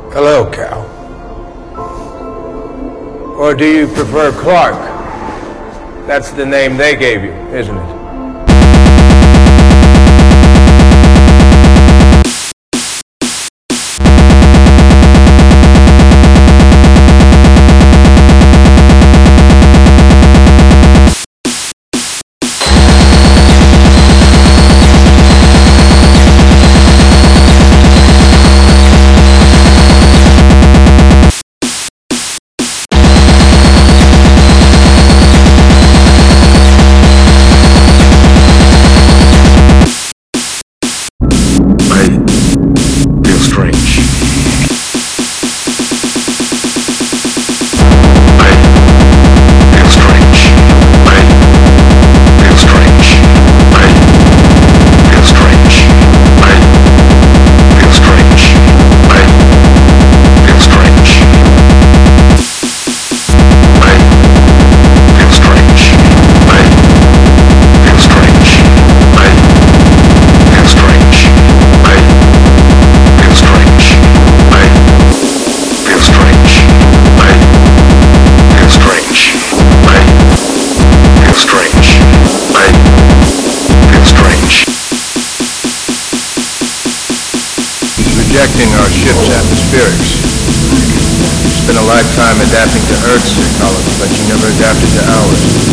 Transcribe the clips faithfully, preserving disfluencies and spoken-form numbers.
Hello, Cal. Or do you prefer Clark? That's the name they gave you, isn't it? Rejecting our ship's atmospherics. You spent a lifetime adapting to Earth's ecology, but you never adapted to ours.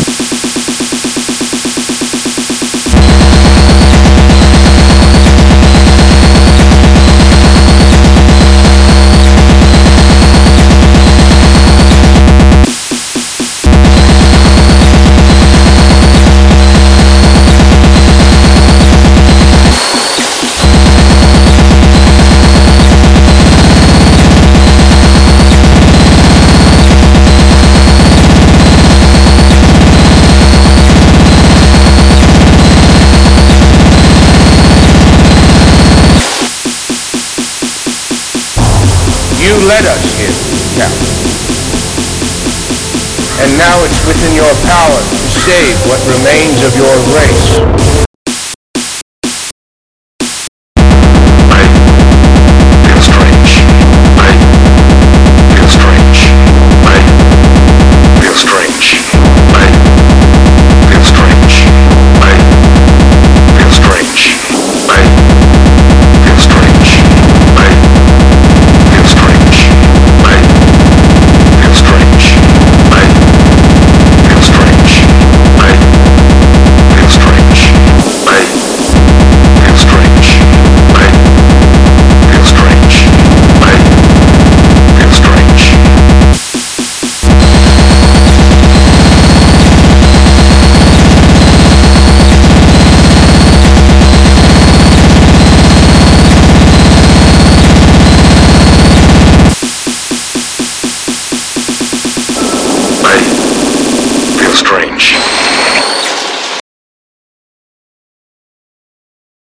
You led us here, Captain. And now it's within your power to save what remains of your race.